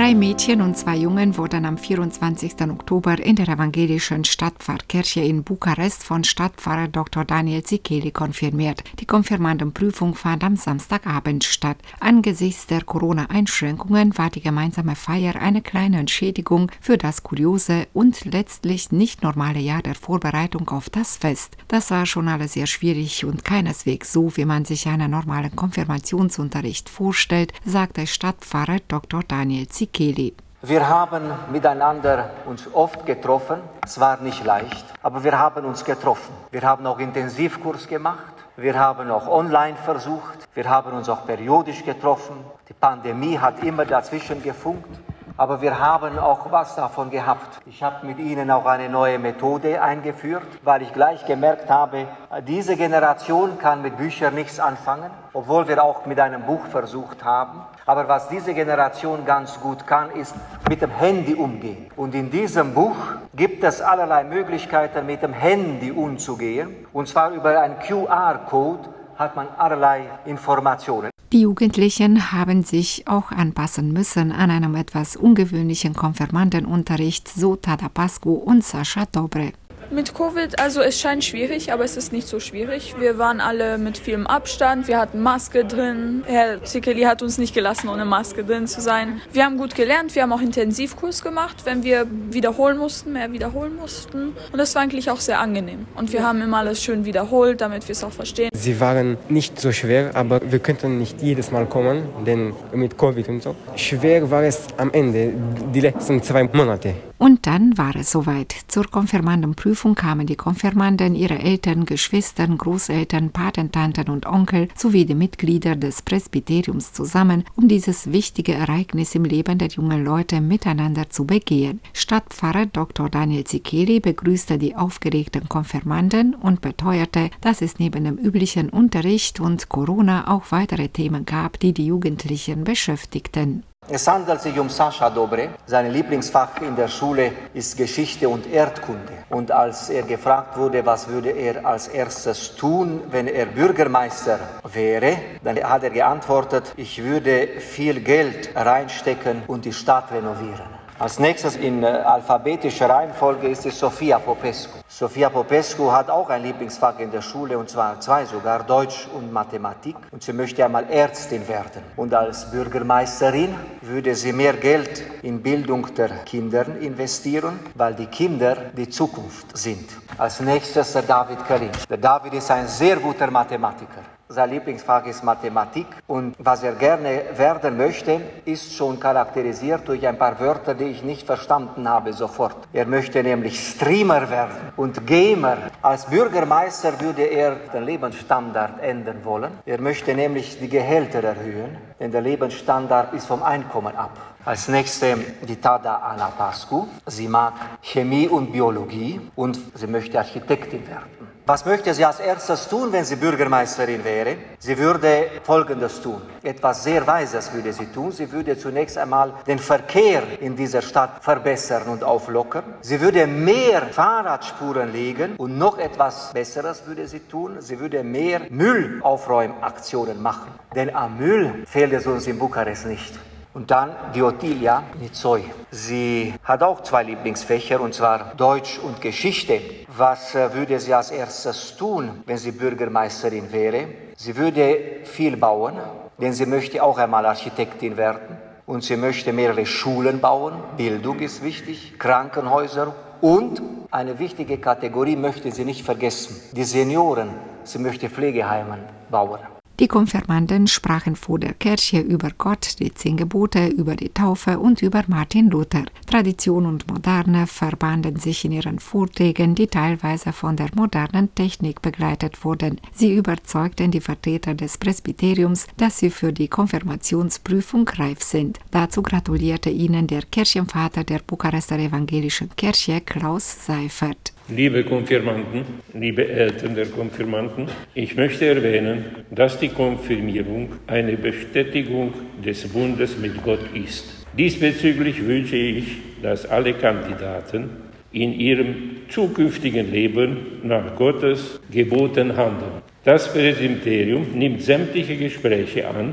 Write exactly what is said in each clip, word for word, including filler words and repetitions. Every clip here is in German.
Drei Mädchen und zwei Jungen wurden am vierundzwanzigsten Oktober in der evangelischen Stadtpfarrkirche in Bukarest von Stadtpfarrer Doktor Daniel Zikeli konfirmiert. Die Konfirmandenprüfung fand am Samstagabend statt. Angesichts der Corona-Einschränkungen war die gemeinsame Feier eine kleine Entschädigung für das kuriose und letztlich nicht normale Jahr der Vorbereitung auf das Fest. Das war schon alles sehr schwierig und keineswegs so, wie man sich einen normalen Konfirmationsunterricht vorstellt, sagte Stadtpfarrer Doktor Daniel Zikeli. Wir haben miteinander uns oft getroffen. Es war nicht leicht, aber wir haben uns getroffen. Wir haben auch Intensivkurs gemacht. Wir haben auch online versucht. Wir haben uns auch periodisch getroffen. Die Pandemie hat immer dazwischen gefunkt. Aber wir haben auch was davon gehabt. Ich habe mit Ihnen auch eine neue Methode eingeführt, weil ich gleich gemerkt habe, diese Generation kann mit Büchern nichts anfangen, obwohl wir auch mit einem Buch versucht haben. Aber was diese Generation ganz gut kann, ist mit dem Handy umgehen. Und in diesem Buch gibt es allerlei Möglichkeiten, mit dem Handy umzugehen. Und zwar über einen Q R-Code hat man allerlei Informationen. Die Jugendlichen haben sich auch anpassen müssen an einem etwas ungewöhnlichen Konfirmandenunterricht, so Tada Pascu und Sascha Dobre. Mit Covid, also es scheint schwierig, aber es ist nicht so schwierig. Wir waren alle mit vielem Abstand, wir hatten Maske drin. Herr Zikeli hat uns nicht gelassen, ohne Maske drin zu sein. Wir haben gut gelernt, wir haben auch Intensivkurs gemacht, wenn wir wiederholen mussten, mehr wiederholen mussten. Und das war eigentlich auch sehr angenehm. Und wir haben immer alles schön wiederholt, damit wir es auch verstehen. Sie waren nicht so schwer, aber wir könnten nicht jedes Mal kommen, denn mit Covid und so. Schwer war es am Ende, die letzten zwei Monate. Und dann war es soweit. Zur Konfirmandenprüfung kamen die Konfirmanden, ihre Eltern, Geschwister, Großeltern, Patentanten und Onkel sowie die Mitglieder des Presbyteriums zusammen, um dieses wichtige Ereignis im Leben der jungen Leute miteinander zu begehen. Stadtpfarrer Doktor Daniel Zikeli begrüßte die aufgeregten Konfirmanden und beteuerte, dass es neben dem üblichen Unterricht und Corona auch weitere Themen gab, die die Jugendlichen beschäftigten. Es handelt sich um Sascha Dobre. Sein Lieblingsfach in der Schule ist Geschichte und Erdkunde. Und als er gefragt wurde, was würde er als erstes tun, wenn er Bürgermeister wäre, dann hat er geantwortet, ich würde viel Geld reinstecken und die Stadt renovieren. Als nächstes in äh, alphabetischer Reihenfolge ist es Sofia Popescu. Sofia Popescu hat auch ein Lieblingsfach in der Schule, und zwar zwei sogar, Deutsch und Mathematik. Und sie möchte einmal Ärztin werden. Und als Bürgermeisterin würde sie mehr Geld in Bildung der Kinder investieren, weil die Kinder die Zukunft sind. Als nächstes der David Kalin. Der David ist ein sehr guter Mathematiker. Sein Lieblingsfach ist Mathematik und was er gerne werden möchte, ist schon charakterisiert durch ein paar Wörter, die ich nicht verstanden habe sofort. Er möchte nämlich Streamer werden und Gamer. Als Bürgermeister würde er den Lebensstandard ändern wollen. Er möchte nämlich die Gehälter erhöhen, denn der Lebensstandard ist vom Einkommen ab. Als nächste die Tada Anna Pascu. Sie mag Chemie und Biologie und sie möchte Architektin werden. Was möchte sie als erstes tun, wenn sie Bürgermeisterin wäre? Sie würde Folgendes tun. Etwas sehr Weises würde sie tun. Sie würde zunächst einmal den Verkehr in dieser Stadt verbessern und auflockern. Sie würde mehr Fahrradspuren legen und noch etwas Besseres würde sie tun. Sie würde mehr Müllaufräumaktionen machen. Denn am Müll fehlt es uns in Bukarest nicht. Und dann die Ottilia Nizoi. Sie hat auch zwei Lieblingsfächer, und zwar Deutsch und Geschichte. Was äh, würde sie als erstes tun, wenn sie Bürgermeisterin wäre? Sie würde viel bauen, denn sie möchte auch einmal Architektin werden. Und sie möchte mehrere Schulen bauen. Bildung ist wichtig, Krankenhäuser. Und eine wichtige Kategorie möchte sie nicht vergessen, die Senioren. Sie möchte Pflegeheime bauen. Die Konfirmanden sprachen vor der Kirche über Gott, die zehn Gebote, über die Taufe und über Martin Luther. Tradition und Moderne verbanden sich in ihren Vorträgen, die teilweise von der modernen Technik begleitet wurden. Sie überzeugten die Vertreter des Presbyteriums, dass sie für die Konfirmationsprüfung reif sind. Dazu gratulierte ihnen der Kirchenvater der Bukarester Evangelischen Kirche, Klaus Seifert. Liebe Konfirmanden, liebe Eltern der Konfirmanden, ich möchte erwähnen, dass die Konfirmierung eine Bestätigung des Bundes mit Gott ist. Diesbezüglich wünsche ich, dass alle Kandidaten in ihrem zukünftigen Leben nach Gottes Geboten handeln. Das Presbyterium nimmt sämtliche Gespräche an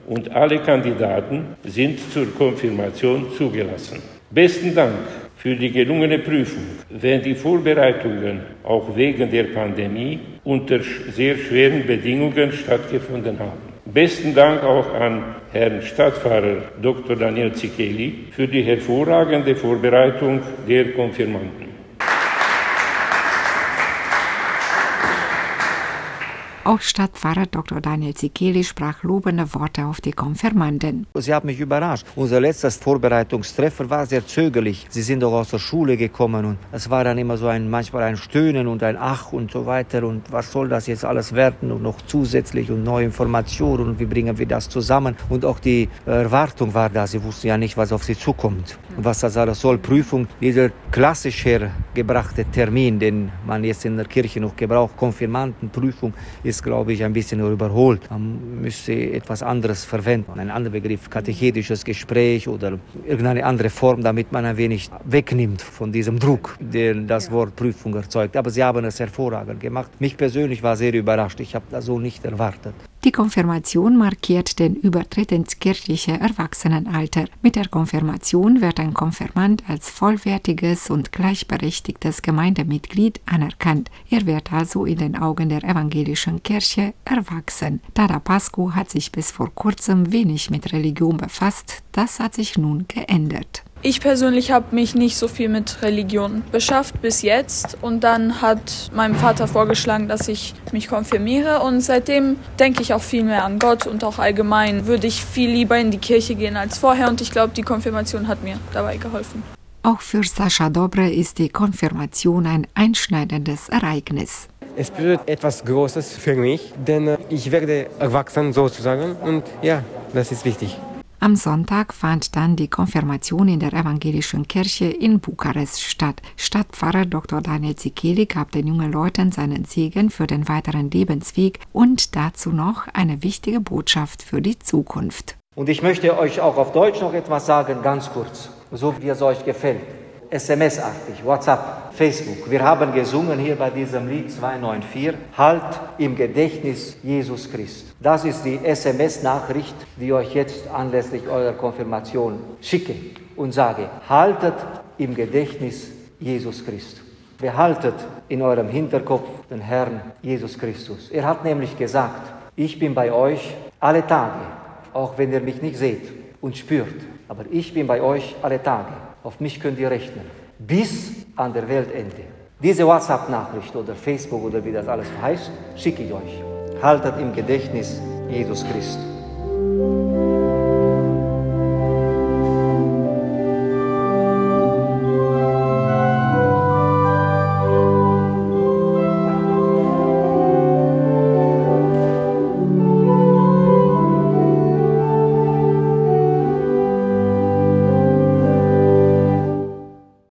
und alle Kandidaten sind zur Konfirmation zugelassen. Besten Dank für die gelungene Prüfung, wenn die Vorbereitungen auch wegen der Pandemie unter sehr schweren Bedingungen stattgefunden haben. Besten Dank auch an Herrn Stadtpfarrer Doktor Daniel Zikeli für die hervorragende Vorbereitung der Konfirmanden. Auch Stadtpfarrer Doktor Daniel Zikeli sprach lobende Worte auf die Konfirmanden. Sie haben mich überrascht. Unser letztes Vorbereitungstreffer war sehr zögerlich. Sie sind doch aus der Schule gekommen und es war dann immer so ein, manchmal ein Stöhnen und ein Ach und so weiter und was soll das jetzt alles werden und noch zusätzlich und neue Informationen und wie bringen wir das zusammen und auch die Erwartung war da. Sie wussten ja nicht, was auf sie zukommt und was das alles soll. Prüfung, dieser klassisch hergebrachte Termin, den man jetzt in der Kirche noch gebraucht, Konfirmandenprüfung, ist, glaube ich, ein bisschen überholt. Man müsste etwas anderes verwenden. Ein anderer Begriff, katechetisches Gespräch oder irgendeine andere Form, damit man ein wenig wegnimmt von diesem Druck, den das Wort Prüfung erzeugt. Aber sie haben es hervorragend gemacht. Mich persönlich war sehr überrascht. Ich habe das so nicht erwartet. Die Konfirmation markiert den Übertritt ins kirchliche Erwachsenenalter. Mit der Konfirmation wird ein Konfirmand als vollwertiges und gleichberechtigtes Gemeindemitglied anerkannt. Er wird also in den Augen der evangelischen Kirche erwachsen. Dada Pascu hat sich bis vor kurzem wenig mit Religion befasst. Das hat sich nun geändert. Ich persönlich habe mich nicht so viel mit Religion beschäftigt bis jetzt und dann hat mein Vater vorgeschlagen, dass ich mich konfirmiere und seitdem denke ich auch viel mehr an Gott und auch allgemein würde ich viel lieber in die Kirche gehen als vorher und ich glaube, die Konfirmation hat mir dabei geholfen. Auch für Sascha Dobre ist die Konfirmation ein einschneidendes Ereignis. Es bedeutet etwas Großes für mich, denn ich werde erwachsen sozusagen und ja, das ist wichtig. Am Sonntag fand dann die Konfirmation in der evangelischen Kirche in Bukarest statt. Stadtpfarrer Doktor Daniel Zikeli gab den jungen Leuten seinen Segen für den weiteren Lebensweg und dazu noch eine wichtige Botschaft für die Zukunft. Und ich möchte euch auch auf Deutsch noch etwas sagen, ganz kurz, so wie es euch gefällt. S M S-artig, WhatsApp, Facebook. Wir haben gesungen hier bei diesem Lied zwei neun vier, Halt im Gedächtnis Jesus Christ. Das ist die S M S-Nachricht, die ich euch jetzt anlässlich eurer Konfirmation schicke und sage, haltet im Gedächtnis Jesus Christ. Behaltet in eurem Hinterkopf den Herrn Jesus Christus. Er hat nämlich gesagt, ich bin bei euch alle Tage, auch wenn ihr mich nicht seht und spürt. Aber ich bin bei euch alle Tage. Auf mich könnt ihr rechnen. Bis an der Weltende. Diese WhatsApp-Nachricht oder Facebook oder wie das alles heißt, schicke ich euch. Haltet im Gedächtnis Jesus Christus.